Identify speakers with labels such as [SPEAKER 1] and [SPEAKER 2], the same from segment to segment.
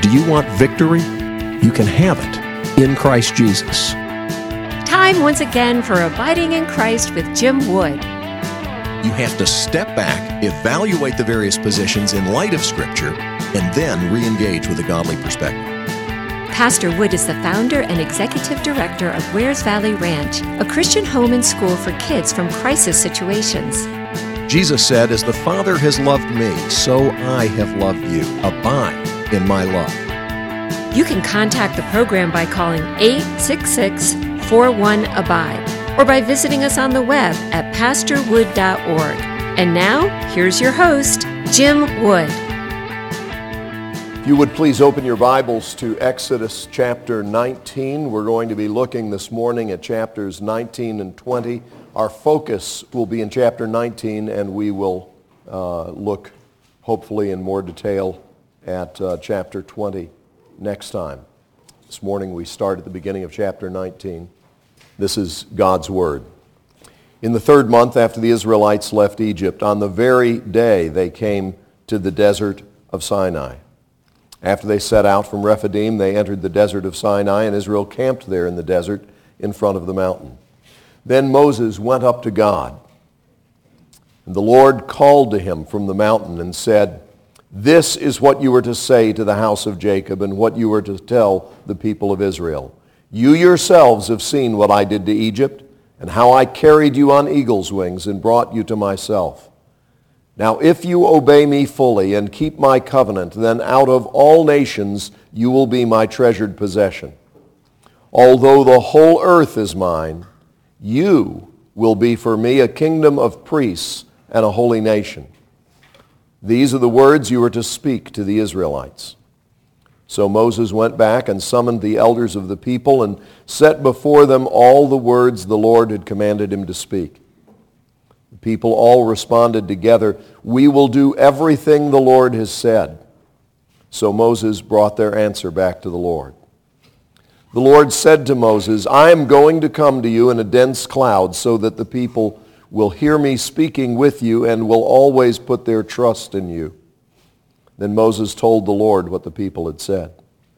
[SPEAKER 1] Do you want victory? You can have it in Christ Jesus.
[SPEAKER 2] Time once again for Abiding in Christ with Jim Wood.
[SPEAKER 1] You have to step back, evaluate the various positions in light of Scripture, and then re-engage with a godly perspective.
[SPEAKER 2] Pastor Wood is the founder and executive director of Wares Valley Ranch, a Christian home and school for kids from crisis situations.
[SPEAKER 1] Jesus said, "As the Father has loved me, so I have loved you. Abide in my love."
[SPEAKER 2] You can contact the program by calling 866-41-ABIDE or by visiting us on the web at pastorwood.org. And now, here's your host, Jim Wood.
[SPEAKER 3] If you would please open your Bibles to Exodus chapter 19. We're going to be looking this morning at chapters 19 and 20. Our focus will be in chapter 19, and we will look hopefully in more detail at chapter 20 next time. This morning we start at the beginning of chapter 19. This is God's Word. In the 3rd month after the Israelites left Egypt, on the very day they came to the desert of Sinai. After they set out from Rephidim, they entered the desert of Sinai, and Israel camped there in the desert in front of the mountain. Then Moses went up to God, and the Lord called to him from the mountain and said, "This is what you are to say to the house of Jacob and what you are to tell the people of Israel. You yourselves have seen what I did to Egypt and how I carried you on eagle's wings and brought you to myself. Now if you obey me fully and keep my covenant, then out of all nations you will be my treasured possession. Although the whole earth is mine, you will be for me a kingdom of priests and a holy nation. These are the words you are to speak to the Israelites." So Moses went back and summoned the elders of the people and set before them all the words the Lord had commanded him to speak. The people all responded together, "We will do everything the Lord has said." So Moses brought their answer back to the Lord. The Lord said to Moses, "I am going to come to you in a dense cloud so that the people will hear me speaking with you and will always put their trust in you." Then Moses told the Lord what the people had said.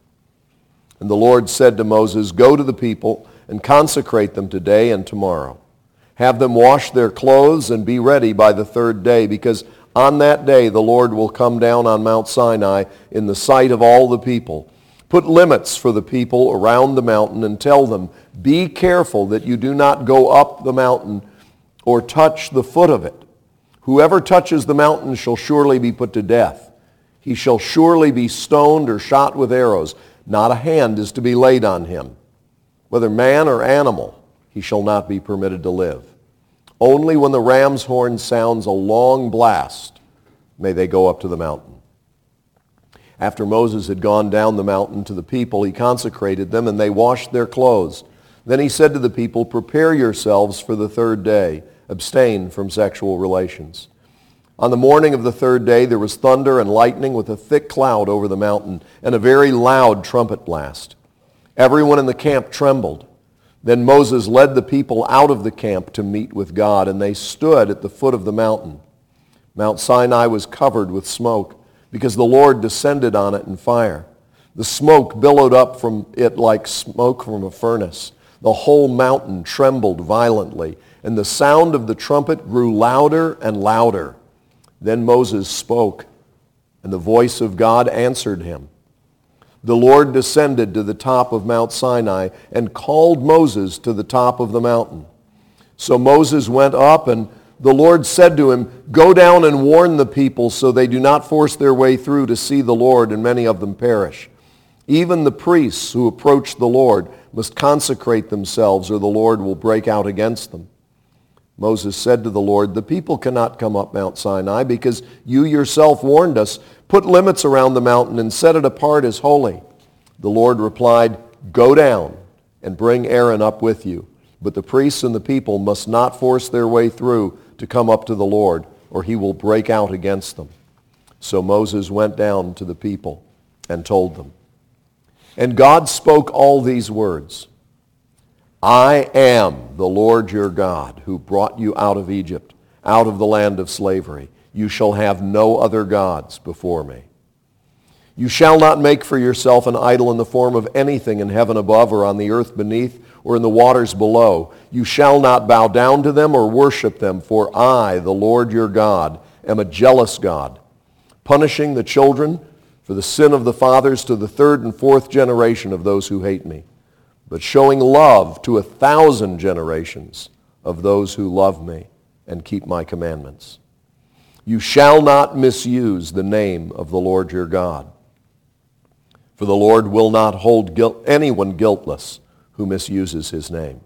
[SPEAKER 3] And the Lord said to Moses, "Go to the people and consecrate them today and tomorrow. Have them wash their clothes and be ready by the 3rd day, because on that day the Lord will come down on Mount Sinai in the sight of all the people. Put limits for the people around the mountain and tell them, 'Be careful that you do not go up the mountain or touch the foot of it. Whoever touches the mountain shall surely be put to death. He shall surely be stoned or shot with arrows. Not a hand is to be laid on him. Whether man or animal, he shall not be permitted to live. Only when the ram's horn sounds a long blast may they go up to the mountain.'" After Moses had gone down the mountain to the people, he consecrated them, and they washed their clothes. Then he said to the people, "Prepare yourselves for the 3rd day. Abstain from sexual relations." On the morning of the 3rd day there was thunder and lightning with a thick cloud over the mountain and a very loud trumpet blast. Everyone in the camp trembled. Then Moses led the people out of the camp to meet with God, and they stood at the foot of the mountain. Mount Sinai was covered with smoke, because the Lord descended on it in fire. The smoke billowed up from it like smoke from a furnace. The whole mountain trembled violently, and the sound of the trumpet grew louder and louder. Then Moses spoke, and the voice of God answered him. The Lord descended to the top of Mount Sinai and called Moses to the top of the mountain. So Moses went up, and the Lord said to him, "Go down and warn the people so they do not force their way through to see the Lord, and many of them perish. Even the priests who approach the Lord must consecrate themselves, or the Lord will break out against them." Moses said to the Lord, "The people cannot come up Mount Sinai because you yourself warned us. Put limits around the mountain and set it apart as holy." The Lord replied, "Go down and bring Aaron up with you. But the priests and the people must not force their way through to come up to the Lord, or he will break out against them." So Moses went down to the people and told them. And God spoke all these words, "I am the Lord your God, who brought you out of Egypt, out of the land of slavery. You shall have no other gods before me." You shall not make for yourself an idol in the form of anything in heaven above or on the earth beneath or in the waters below. You shall not bow down to them or worship them, for I, the Lord your God, am a jealous God, punishing the children for the sin of the fathers to the third and fourth generation of those who hate me, but showing love to 1,000 generations of those who love me and keep my commandments. You shall not misuse the name of the Lord your God. For the Lord will not hold anyone guiltless who misuses his name.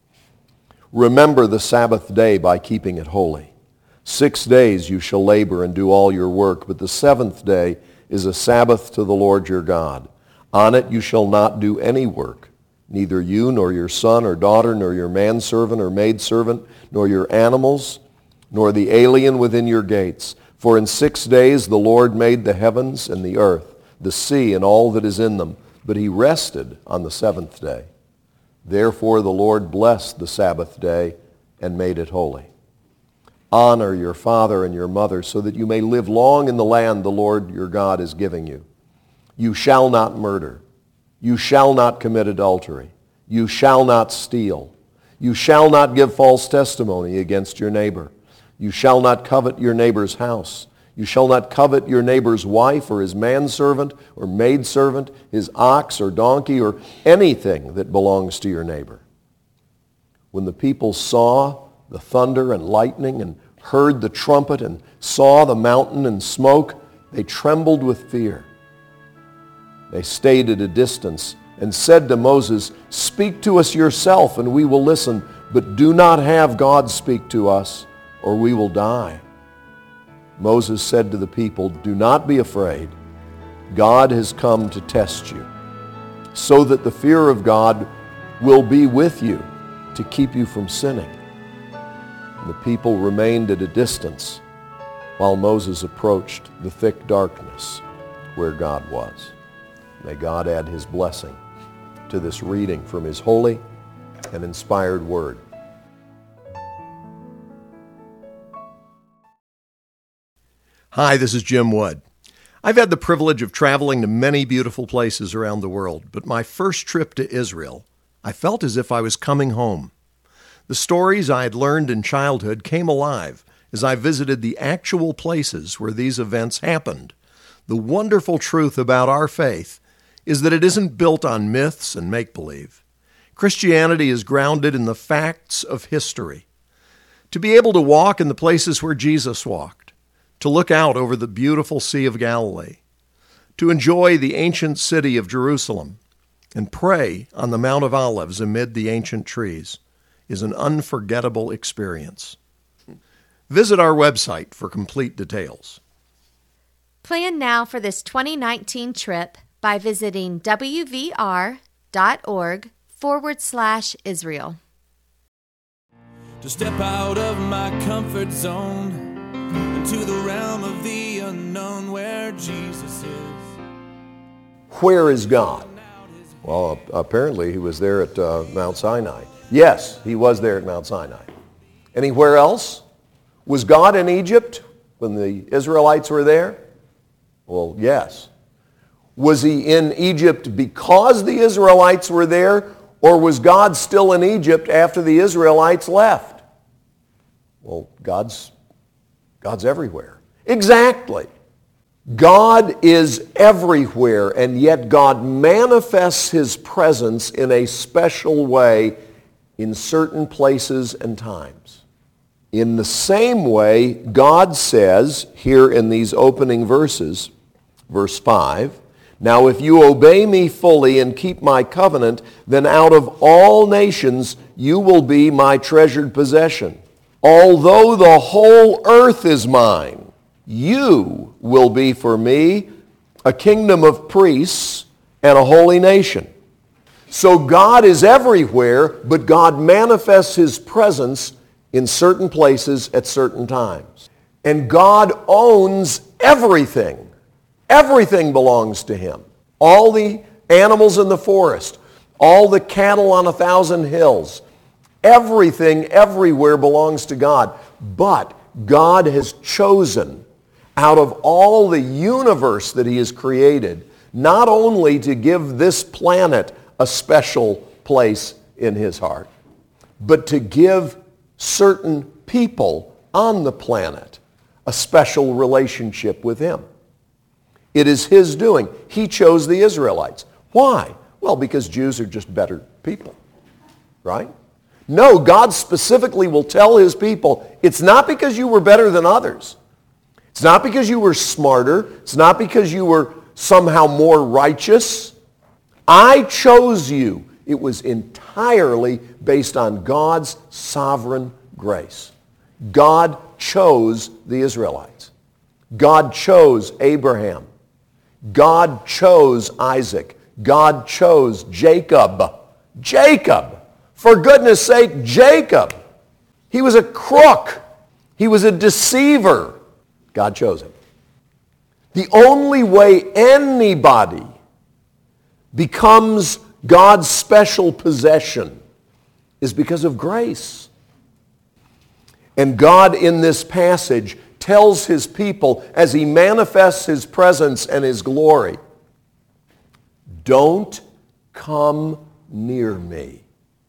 [SPEAKER 3] Remember the Sabbath day by keeping it holy. 6 days you shall labor and do all your work, but the seventh day is a Sabbath to the Lord your God. On it you shall not do any work, neither you nor your son or daughter, nor your manservant or maidservant, nor your animals, nor the alien within your gates. For in 6 days the Lord made the heavens and the earth, the sea and all that is in them, but he rested on the seventh day. Therefore the Lord blessed the Sabbath day and made it holy. Honor your father and your mother, so that you may live long in the land the Lord your God is giving you. You shall not murder. You shall not commit adultery. You shall not steal. You shall not give false testimony against your neighbor. You shall not covet your neighbor's house. You shall not covet your neighbor's wife or his manservant or maidservant, his ox or donkey or anything that belongs to your neighbor. When the people saw the thunder and lightning and heard the trumpet and saw the mountain and smoke, they trembled with fear. They stayed at a distance and said to Moses, "Speak to us yourself and we will listen, but do not have God speak to us or we will die." Moses said to the people, "Do not be afraid. God has come to test you, so that the fear of God will be with you to keep you from sinning." And the people remained at a distance while Moses approached the thick darkness where God was. May God add his blessing to this reading from his holy and inspired word. Hi, this is Jim Wood. I've had the privilege of traveling to many beautiful places around the world, but my first trip to Israel, I felt as if I was coming home. The stories I had learned in childhood came alive as I visited the actual places where these events happened. The wonderful truth about our faith is that it isn't built on myths and make-believe. Christianity is grounded in the facts of history. To be able to walk in the places where Jesus walked, to look out over the beautiful Sea of Galilee, to enjoy the ancient city of Jerusalem, and pray on the Mount of Olives amid the ancient trees is an unforgettable experience. Visit our website for complete details.
[SPEAKER 4] Plan now for this 2019 trip by visiting wvr.org/Israel.
[SPEAKER 5] To step out of my comfort zone into the realm of the unknown where Jesus is.
[SPEAKER 3] Where is God? Well, apparently he was there at Mount Sinai. Yes, he was there at Mount Sinai. Anywhere else? Was God in Egypt when the Israelites were there? Well, yes. Was he in Egypt because the Israelites were there, or was God still in Egypt after the Israelites left? Well, God's everywhere. Exactly. God is everywhere, and yet God manifests his presence in a special way in certain places and times. In the same way, God says here in these opening verses, verse 5, "Now if you obey me fully and keep my covenant, then out of all nations you will be my treasured possession. Although the whole earth is mine, you will be for me a kingdom of priests and a holy nation." So God is everywhere, but God manifests his presence in certain places at certain times. And God owns everything. Everything belongs to him. All the animals in the forest, all the cattle on 1,000 hills, everything everywhere belongs to God. But God has chosen out of all the universe that he has created, not only to give this planet a special place in his heart, but to give certain people on the planet a special relationship with him. It is his doing. He chose the Israelites. Why? Well, because Jews are just better people, right? No, God specifically will tell his people, it's not because you were better than others. It's not because you were smarter. It's not because you were somehow more righteous. I chose you. It was entirely based on God's sovereign grace. God chose the Israelites. God chose Abraham. God chose Isaac. God chose Jacob. Jacob! For goodness sake, Jacob! He was a crook. He was a deceiver. God chose him. The only way anybody becomes God's special possession is because of grace. And God in this passage tells his people as he manifests his presence and his glory, don't come near me.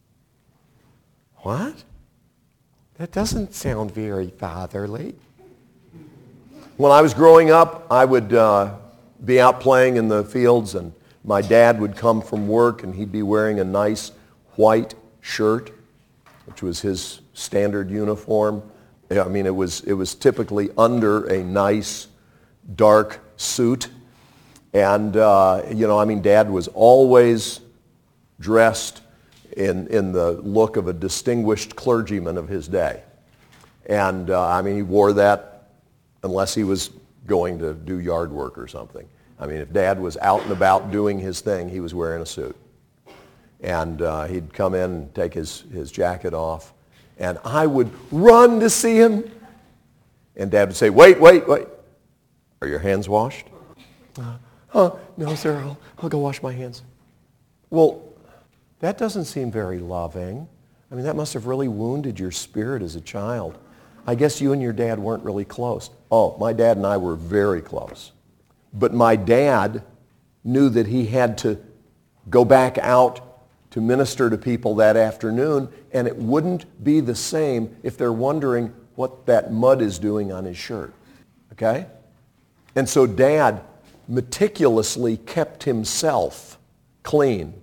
[SPEAKER 3] What? That doesn't sound very fatherly. When I was growing up, I would be out playing in the fields, and my dad would come from work, and he'd be wearing a nice white shirt, which was his standard uniform. I mean, it was typically under a nice dark suit. And, Dad was always dressed in the look of a distinguished clergyman of his day. And, he wore that unless he was going to do yard work or something. I mean, if Dad was out and about doing his thing, he was wearing a suit. And he'd come in and take his jacket off, and I would run to see him. And Dad would say, wait. Are your hands washed? No, sir, I'll go wash my hands. Well, that doesn't seem very loving. I mean, that must have really wounded your spirit as a child. I guess you and your dad weren't really close. Oh, my dad and I were very close. But my dad knew that he had to go back out to minister to people that afternoon, and it wouldn't be the same if they're wondering what that mud is doing on his shirt. Okay? And so Dad meticulously kept himself clean.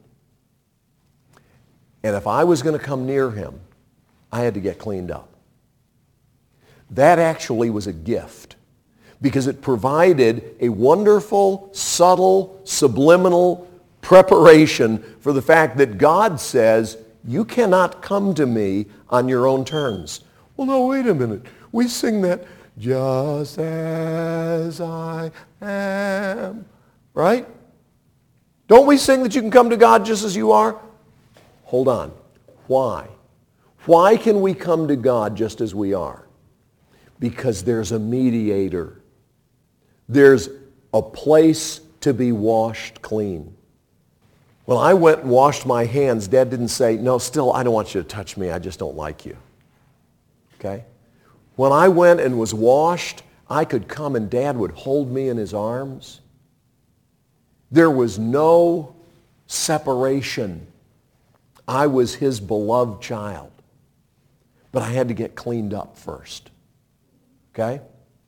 [SPEAKER 3] And if I was going to come near him, I had to get cleaned up. That actually was a gift because it provided a wonderful, subtle, subliminal preparation for the fact that God says, you cannot come to me on your own terms. Well, no, wait a minute. We sing that, just as I am, right? Don't we sing that you can come to God just as you are? Hold on. Why? Why can we come to God just as we are? Because there's a mediator. There's a place to be washed clean. When I went and washed my hands, Dad didn't say, no, still, I don't want you to touch me. I just don't like you. Okay? When I went and was washed, I could come and Dad would hold me in his arms. There was no separation. I was his beloved child. But I had to get cleaned up first. Okay?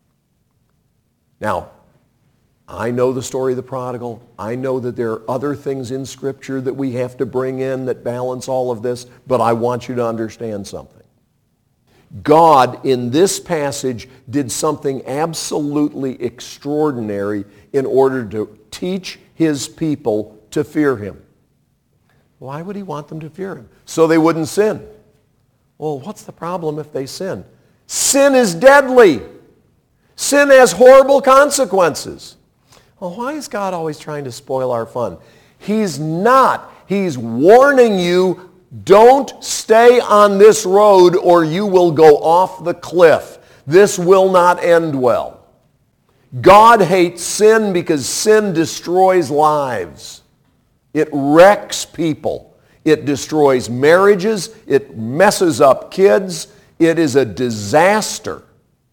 [SPEAKER 3] Now, I know the story of the prodigal. I know that there are other things in Scripture that we have to bring in that balance all of this, but I want you to understand something. God, in this passage, did something absolutely extraordinary in order to teach his people to fear him. Why would he want them to fear him? So they wouldn't sin. Well, what's the problem if they sin? Sin is deadly. Sin has horrible consequences. Well, why is God always trying to spoil our fun? He's not. He's warning you, don't stay on this road or you will go off the cliff. This will not end well. God hates sin because sin destroys lives. It wrecks people. It destroys marriages. It messes up kids. It is a disaster.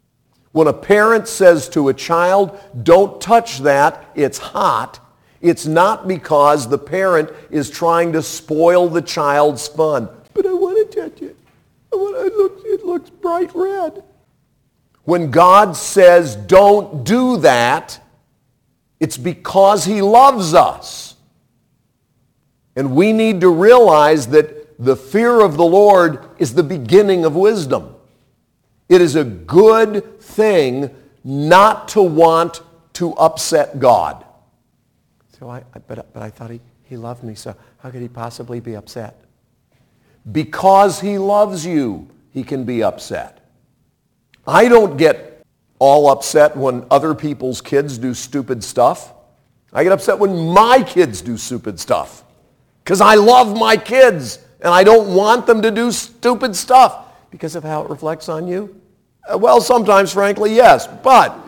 [SPEAKER 3] When a parent says to a child, don't touch that, it's hot, it's not because the parent is trying to spoil the child's fun. But I want to touch it. It looks bright red. When God says don't do that, it's because he loves us. And we need to realize that the fear of the Lord is the beginning of wisdom. It is a good thing not to want to upset God. So but I thought he loved me, so how could he possibly be upset? Because he loves you, he can be upset. I don't get all upset when other people's kids do stupid stuff. I get upset when my kids do stupid stuff because I love my kids and I don't want them to do stupid stuff because of how it reflects on you. Well, sometimes, frankly, yes, but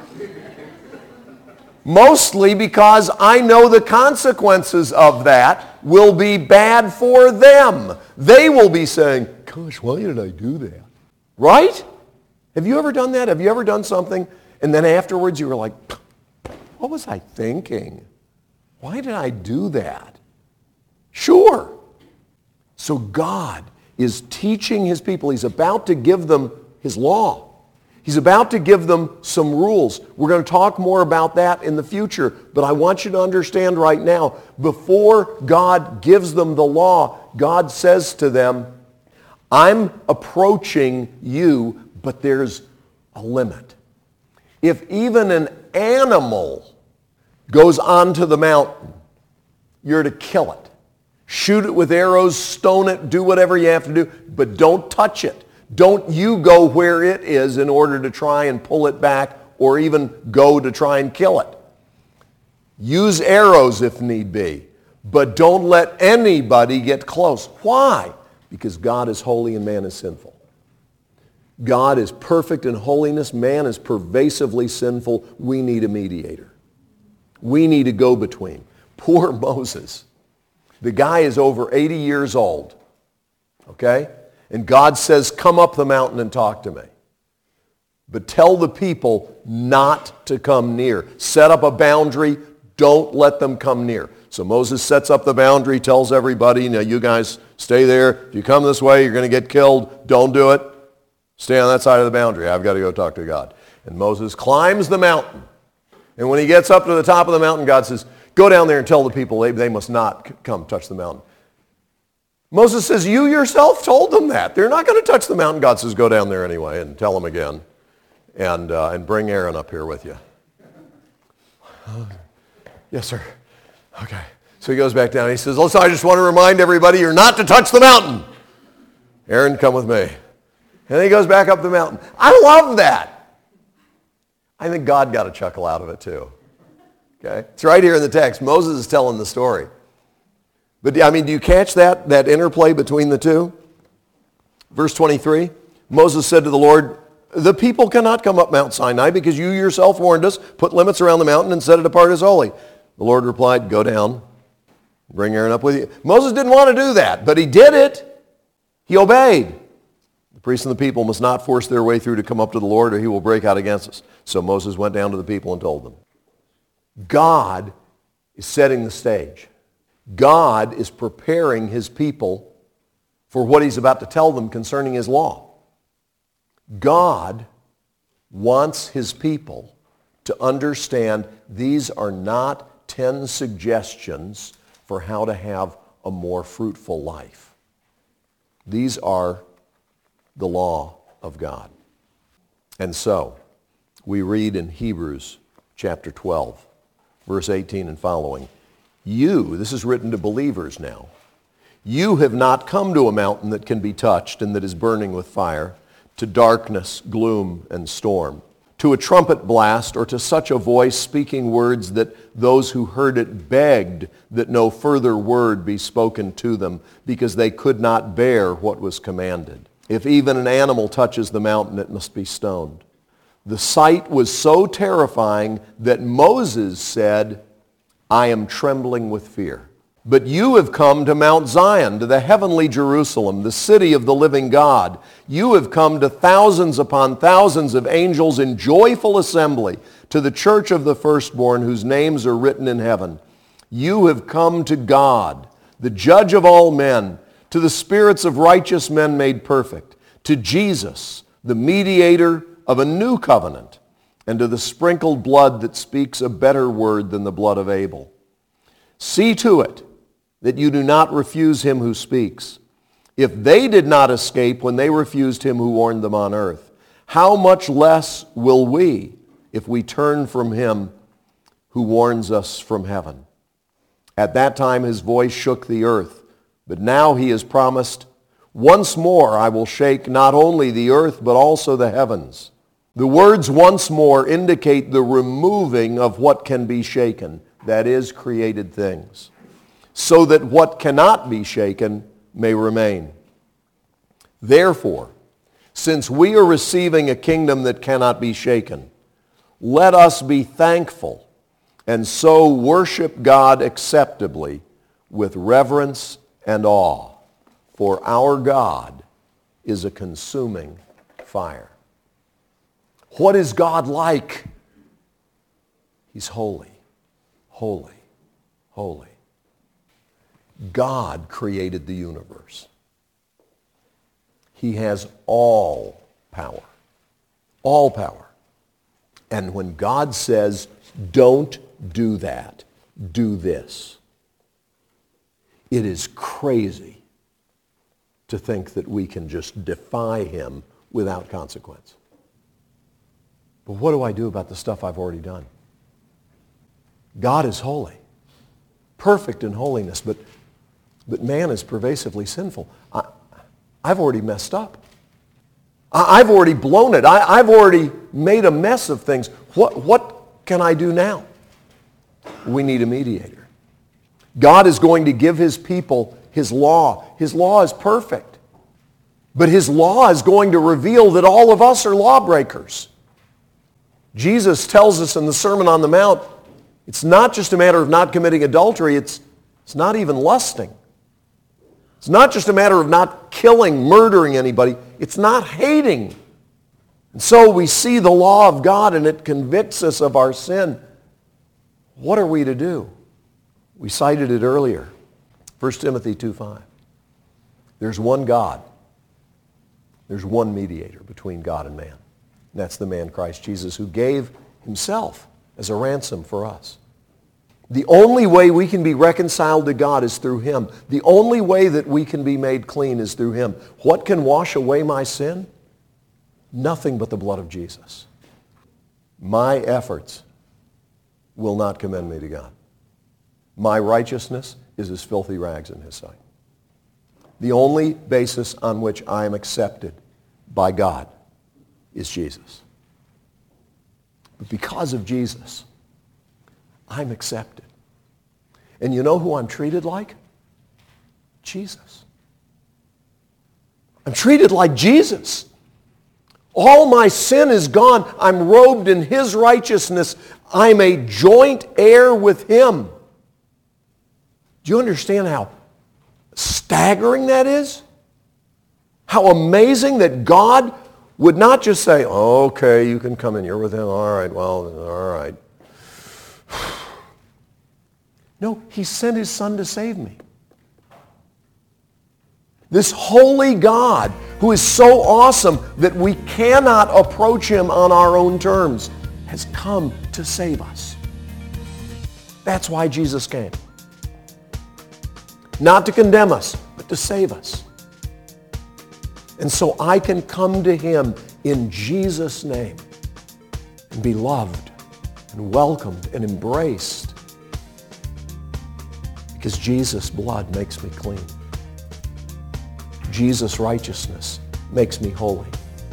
[SPEAKER 3] mostly because I know the consequences of that will be bad for them. They will be saying, gosh, why did I do that? Right? Have you ever done that? Have you ever done something and then afterwards you were like, what was I thinking? Why did I do that? Sure. So God is teaching his people. He's about to give them his law. He's about to give them some rules. We're going to talk more about that in the future, but I want you to understand right now, before God gives them the law, God says to them, I'm approaching you, but there's a limit. If even an animal goes onto the mountain, you're to kill it. Shoot it with arrows, stone it, do whatever you have to do, but don't touch it. Don't you go where it is in order to try and pull it back or even go to try and kill it. Use arrows if need be, but don't let anybody get close. Why? Because God is holy and man is sinful. God is perfect in holiness. Man is pervasively sinful. We need a mediator. We need a go-between. Poor Moses. The guy is over 80 years old. Okay? And God says, come up the mountain and talk to me. But tell the people not to come near. Set up a boundary. Don't let them come near. So Moses sets up the boundary, tells everybody, now you guys stay there. If you come this way, you're going to get killed. Don't do it. Stay on that side of the boundary. I've got to go talk to God. And Moses climbs the mountain. And when he gets up to the top of the mountain, God says, go down there and tell the people they must not come touch the mountain. Moses says, you yourself told them that. They're not going to touch the mountain. God says, go down there anyway and tell them again. And bring Aaron up here with you. Yes, sir. Okay. So he goes back down. He says, listen, I just want to remind everybody you're not to touch the mountain. Aaron, come with me. And then he goes back up the mountain. I love that. I think God got a chuckle out of it too. Okay? It's right here in the text. Moses is telling the story. But, I mean, do you catch that interplay between the two? Verse 23, Moses said to the Lord, the people cannot come up Mount Sinai because you yourself warned us, put limits around the mountain and set it apart as holy. The Lord replied, go down, bring Aaron up with you. Moses didn't want to do that, but he did it. He obeyed. The priests and the people must not force their way through to come up to the Lord or he will break out against us. So Moses went down to the people and told them. God is setting the stage. God is preparing his people for what he's about to tell them concerning his law. God wants his people to understand these are not 10 suggestions for how to have a more fruitful life. These are the law of God. And so, we read in Hebrews chapter 12, verse 18 and following, you, this is written to believers now, you have not come to a mountain that can be touched and that is burning with fire, to darkness, gloom, and storm, to a trumpet blast, or to such a voice speaking words that those who heard it begged that no further word be spoken to them, because they could not bear what was commanded. If even an animal touches the mountain, it must be stoned. The sight was so terrifying that Moses said, I am trembling with fear. But you have come to Mount Zion, to the heavenly Jerusalem, the city of the living God. You have come to thousands upon thousands of angels in joyful assembly, to the church of the firstborn whose names are written in heaven. You have come to God, the judge of all men, to the spirits of righteous men made perfect, to Jesus, the mediator of a new covenant, and to the sprinkled blood that speaks a better word than the blood of Abel. See to it that you do not refuse him who speaks. If they did not escape when they refused him who warned them on earth, how much less will we if we turn from him who warns us from heaven? At that time his voice shook the earth, but now he has promised, once more I will shake not only the earth but also the heavens. The words once more indicate the removing of what can be shaken, that is, created things, so that what cannot be shaken may remain. Therefore, since we are receiving a kingdom that cannot be shaken, let us be thankful and so worship God acceptably with reverence and awe, for our God is a consuming fire. What is God like? He's holy, holy, holy. God created the universe. He has all power. All power. And when God says, don't do that, do this, it is crazy to think that we can just defy him without consequence. But what do I do about the stuff I've already done? God is holy, perfect in holiness, but man is pervasively sinful. I've already messed up. I've already blown it. I've already made a mess of things. What can I do now? We need a mediator. God is going to give his people his law. His law is perfect. But his law is going to reveal that all of us are lawbreakers. Jesus tells us in the Sermon on the Mount, it's not just a matter of not committing adultery, it's not even lusting. It's not just a matter of not killing, murdering anybody. It's not hating. And so we see the law of God and it convicts us of our sin. What are we to do? We cited it earlier. 1 Timothy 2:5. There's one God. There's one mediator between God and man. And that's the man Christ Jesus, who gave himself as a ransom for us. The only way we can be reconciled to God is through him. The only way that we can be made clean is through him. What can wash away my sin? Nothing but the blood of Jesus. My efforts will not commend me to God. My righteousness is as filthy rags in his sight. The only basis on which I am accepted by God is Jesus. But because of Jesus, I'm accepted. And you know who I'm treated like? Jesus. I'm treated like Jesus. All my sin is gone. I'm robed in his righteousness. I'm a joint heir with him. Do you understand how staggering that is? How amazing that God would not just say, oh, okay, you can come in here with him. All right, well, all right. No, he sent his son to save me. This holy God who is so awesome that we cannot approach him on our own terms has come to save us. That's why Jesus came. Not to condemn us, but to save us. And so I can come to him in Jesus' name and be loved and welcomed and embraced because Jesus' blood makes me clean. Jesus' righteousness makes me holy.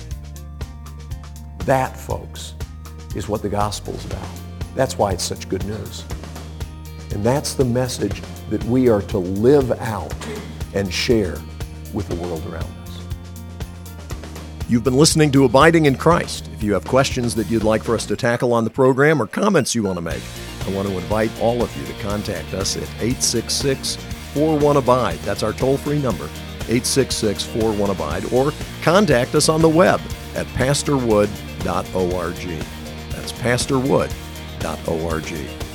[SPEAKER 3] That, folks, is what the gospel's about. That's why it's such good news. And that's the message that we are to live out and share with the world around us.
[SPEAKER 1] You've been listening to Abiding in Christ. If you have questions that you'd like for us to tackle on the program or comments you want to make, I want to invite all of you to contact us at 866-41-ABIDE. That's our toll-free number, 866-41-ABIDE, or contact us on the web at pastorwood.org. That's pastorwood.org.